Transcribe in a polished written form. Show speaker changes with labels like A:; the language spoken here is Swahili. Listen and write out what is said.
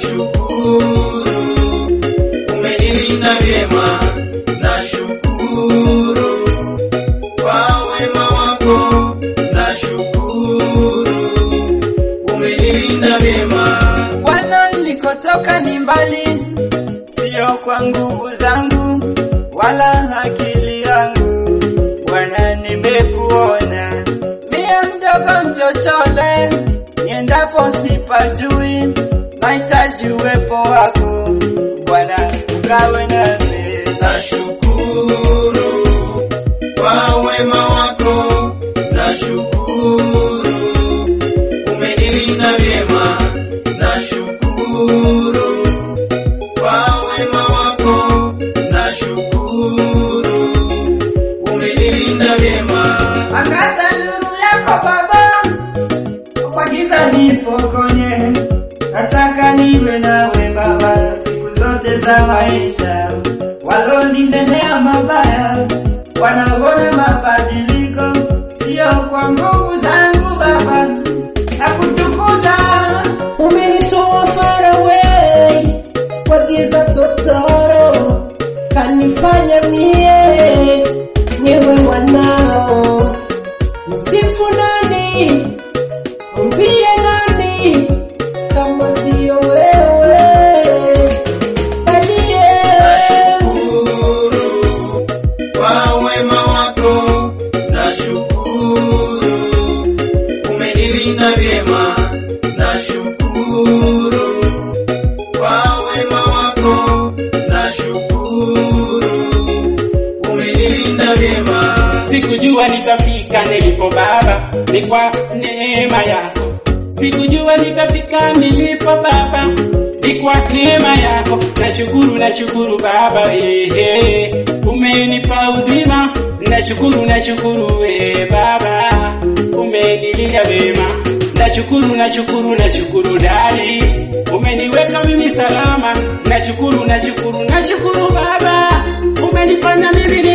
A: nashukuru. Umenilinda vyema, nashukuru. Kwa wema wako, nashukuru. Umenilinda vyema.
B: Bwana, nilikotoka ni mbali, sio kwa nguvu zangu wala akili yangu. Bwana, nimekuona mia mdogo mchochole, niendapo sipajui, nahitaji uwepo wako. Bwana, ukawe nami.
A: Nashukuru kwa wema wako, nashukuru. Umenilinda vyema, nashukuru. Kwa wema wako, nashukuru. Umenilinda vyema.
B: Angaza nuru yako Baba, kwa giza nipokonye. Nataka niwe nawe Baba siku zote za maisha. Walonitendea mabaya wanaona mabadiliko, sio kwa nguvu zangu Baba. Nakutukuza.
C: Umenitoa far away kwa giza totoro, kanifanya mie niwe mwanao. Msifu nani, umbie nani kama sio wewe?
A: Nashukuru kwa wema wako, nashukuru. Umenilinda vyema, nashukuru. Kwa wema wako, nashukuru. Umenilinda vyema.
D: Sikujua nitafika nilipo Baba, ni kwa neema yako. Sikujua nitafika nilipo Baba, ni kwa neema yako. Nashukuru, nashukuru Baba, umenipa uzima. Nashukuru, nashukuru Baba, umenilinda vyema. Nashukuru, nashukuru, nashukuru Dali, umeniweka mimi salama. Nashukuru, nashukuru, nashukuru Baba, umenifanya mimi